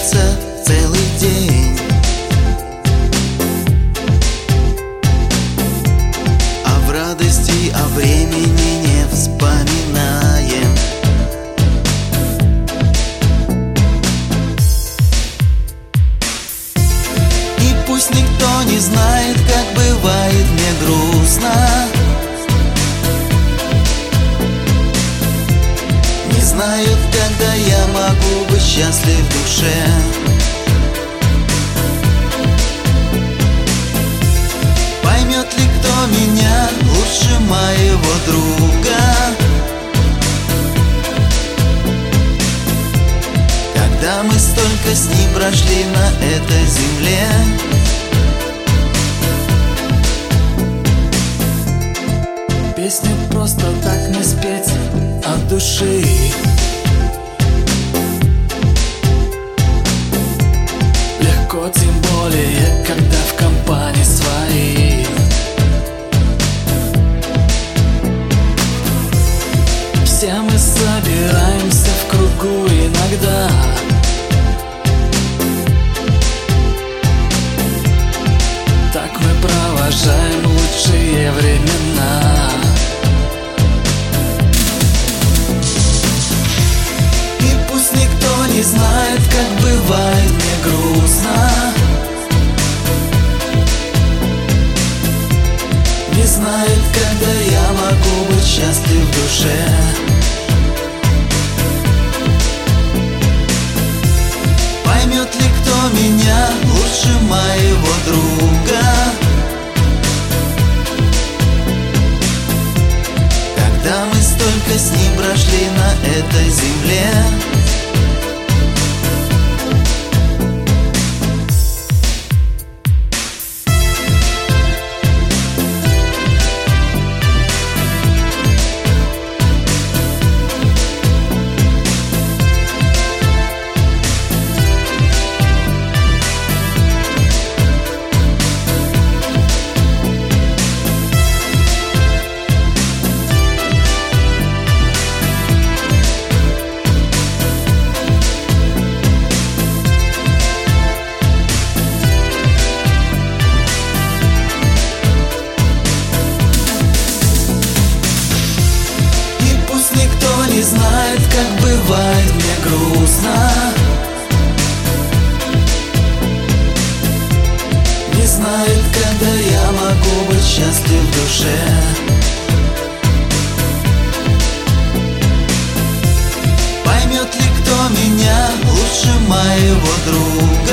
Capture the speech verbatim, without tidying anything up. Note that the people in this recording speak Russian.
смеяться целый день, а в радости о времени не вспоминаем. И пусть никто не знает, как бывает мне грустно, не знают, когда я могу быть счастлив в душе. Поймет ли кто меня лучше моего друга, когда мы столько с ним прошли на этой земле? Песню просто так не спеть от души. Легко, тем более, когда в компании своих. Все мы собираемся в кругу иногда, так мы провожаем лучшие времена. Не знает, как бывает мне грустно, не знает, когда я могу быть счастлив в душе. Поймет ли кто меня лучше моего друга, когда мы столько с ним прошли на этой земле? Не знает, как бывает мне грустно, не знает, когда я могу быть счастлив в душе. Поймет ли кто меня лучше моего друга,